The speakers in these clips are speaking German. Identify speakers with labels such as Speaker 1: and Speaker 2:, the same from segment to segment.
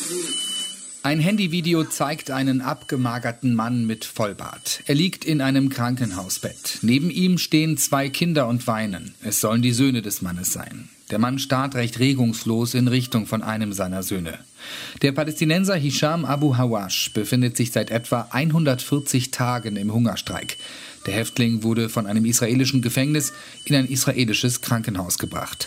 Speaker 1: Ein Handyvideo zeigt einen abgemagerten Mann mit Vollbart. Er liegt in einem Krankenhausbett. Neben ihm stehen 2 Kinder und weinen. Es sollen die Söhne des Mannes sein. Der Mann starrt recht regungslos in Richtung von einem seiner Söhne. Der Palästinenser Hisham Abu Hawash befindet sich seit etwa 140 Tagen im Hungerstreik. Der Häftling wurde von einem israelischen Gefängnis in ein israelisches Krankenhaus gebracht.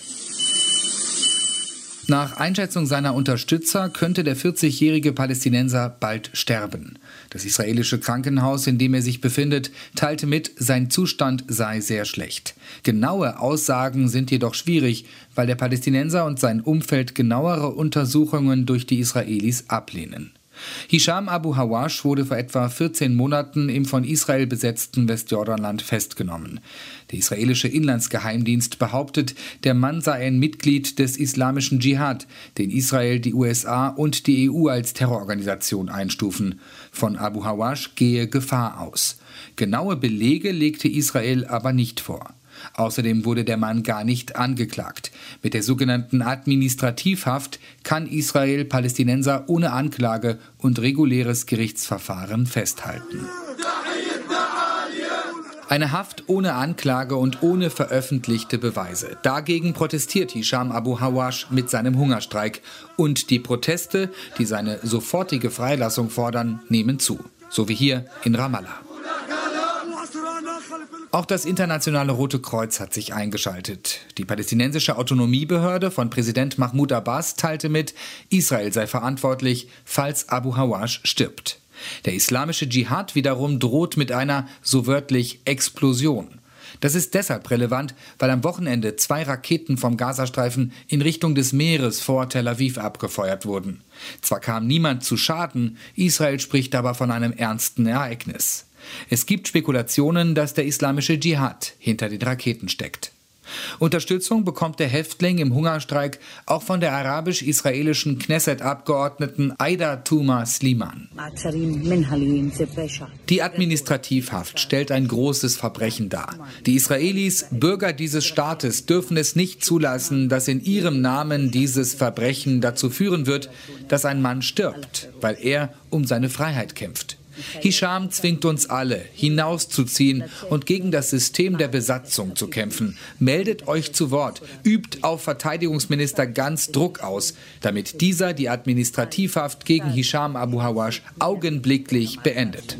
Speaker 1: Nach Einschätzung seiner Unterstützer könnte der 40-jährige Palästinenser bald sterben. Das israelische Krankenhaus, in dem er sich befindet, teilte mit, sein Zustand sei sehr schlecht. Genaue Aussagen sind jedoch schwierig, weil der Palästinenser und sein Umfeld genauere Untersuchungen durch die Israelis ablehnen. Hisham Abu Hawash wurde vor etwa 14 Monaten im von Israel besetzten Westjordanland festgenommen. Der israelische Inlandsgeheimdienst behauptet, der Mann sei ein Mitglied des islamischen Dschihad, den Israel, die USA und die EU als Terrororganisation einstufen. Von Abu Hawash gehe Gefahr aus. Genaue Belege legte Israel aber nicht vor. Außerdem wurde der Mann gar nicht angeklagt. Mit der sogenannten Administrativhaft kann Israel Palästinenser ohne Anklage und reguläres Gerichtsverfahren festhalten. Eine Haft ohne Anklage und ohne veröffentlichte Beweise. Dagegen protestiert Hisham Abu Hawash mit seinem Hungerstreik. Und die Proteste, die seine sofortige Freilassung fordern, nehmen zu. So wie hier in Ramallah. Auch das internationale Rote Kreuz hat sich eingeschaltet. Die palästinensische Autonomiebehörde von Präsident Mahmoud Abbas teilte mit, Israel sei verantwortlich, falls Abu Hawash stirbt. Der islamische Dschihad wiederum droht mit einer, so wörtlich, Explosion. Das ist deshalb relevant, weil am Wochenende 2 Raketen vom Gazastreifen in Richtung des Meeres vor Tel Aviv abgefeuert wurden. Zwar kam niemand zu Schaden, Israel spricht aber von einem ernsten Ereignis. Es gibt Spekulationen, dass der islamische Dschihad hinter den Raketen steckt. Unterstützung bekommt der Häftling im Hungerstreik auch von der arabisch-israelischen Knesset-Abgeordneten Aida Tuma Sliman. Die Administrativhaft stellt ein großes Verbrechen dar. Die Israelis, Bürger dieses Staates, dürfen es nicht zulassen, dass in ihrem Namen dieses Verbrechen dazu führen wird, dass ein Mann stirbt, weil er um seine Freiheit kämpft. Hisham zwingt uns alle, hinauszuziehen und gegen das System der Besatzung zu kämpfen. Meldet euch zu Wort, übt auf Verteidigungsminister Gantz Druck aus, damit dieser die Administrativhaft gegen Hisham Abu Hawash augenblicklich beendet.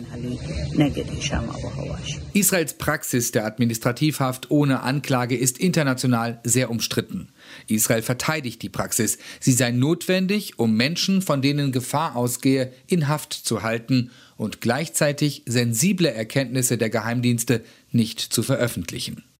Speaker 1: Israels Praxis der Administrativhaft ohne Anklage ist international sehr umstritten. Israel verteidigt die Praxis. Sie sei notwendig, um Menschen, von denen Gefahr ausgehe, in Haft zu halten und gleichzeitig sensible Erkenntnisse der Geheimdienste nicht zu veröffentlichen.